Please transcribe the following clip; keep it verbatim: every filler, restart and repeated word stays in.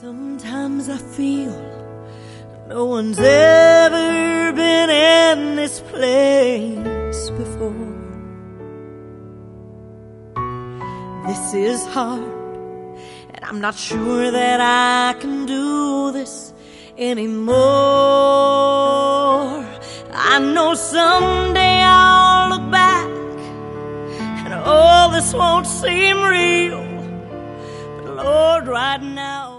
Sometimes I feel no one's ever been in this place before. This is hard, and I'm not sure that I can do this anymore. I know someday I'll look back and all this won't seem real, but Lord, right now